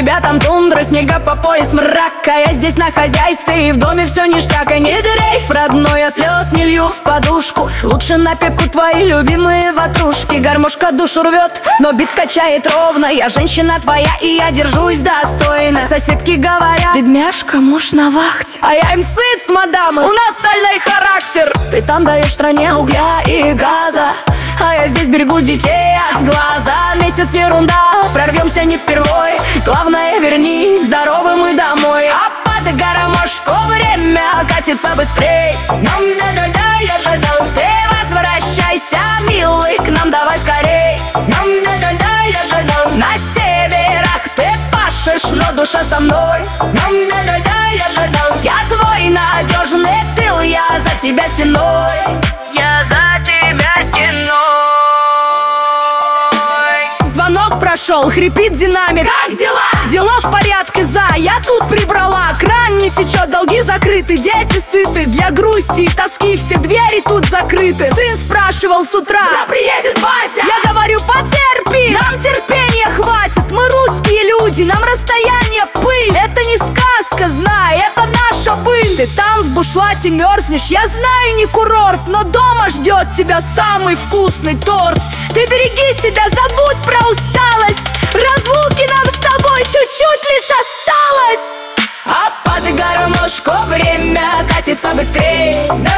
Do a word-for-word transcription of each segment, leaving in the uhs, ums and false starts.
тебя там тундра, снега по пояс, мрак, а я здесь на хозяйстве, и в доме все ништяк. И не дрейф, родной, я слез не лью в подушку. Лучше напеку твои любимые ватрушки. Гармошка душу рвет, но бит качает ровно. Я женщина твоя, и я держусь достойно. Соседки говорят: ты дмяшка, муж на вахте. А я им циц, мадамы, у нас стальной характер. Ты там даешь стране угля и газа, а я здесь берегу детей от сглаза. Месяц ерунда, прорвемся не впервой. Главное, вернись здоровым и домой. А под гармошку время катится быстрей. Ты возвращайся, милый, к нам давай скорей. На северах ты пашешь, но душа со мной. Я твой надежный тыл, я за тебя стеной. Я за тебя стеной. Звонок прошел, хрипит динамик. Как дела? Дела в порядке, за, я тут прибрала. Кран не течет, долги закрыты, дети сыты. Для грусти и тоски все двери тут закрыты. Сын спрашивал с утра: когда приедет батя? Я говорю: потерпи, нам терпения хватит. Мы русские люди, нам расстояние пыль. Это не сказка, знай, это наша быль. Ты там в бушлате мерзнешь, я знаю, не курорт, но дома ждет тебя самый вкусный торт. Ты береги себя, забудь про усталость. Разлуки нам с тобой чуть-чуть лишь осталось. А под гармошку время катится быстрей.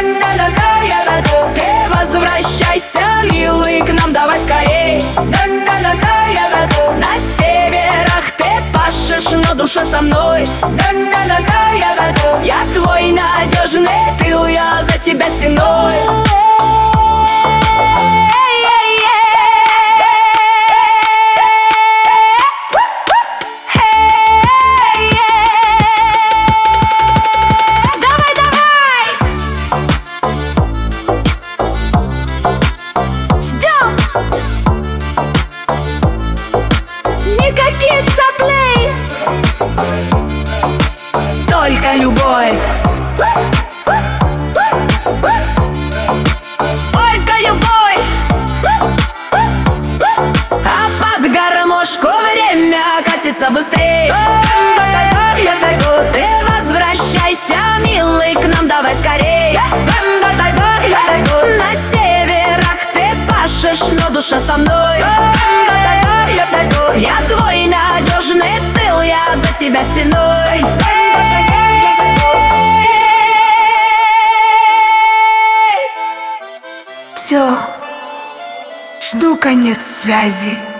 Ты возвращайся, милый, к нам давай скорей. На северах ты пашешь, но душа со мной. Я твой надежный тыл, я за тебя стеной. Никаких соплей, только любовь. Только любовь. А под гармошку время катится быстрей. Ты возвращайся, милый, к нам давай скорей. На северах ты пашешь, но душа со мной. Я твой надежный тыл, я за тебя стеной. Все, жду конец связи.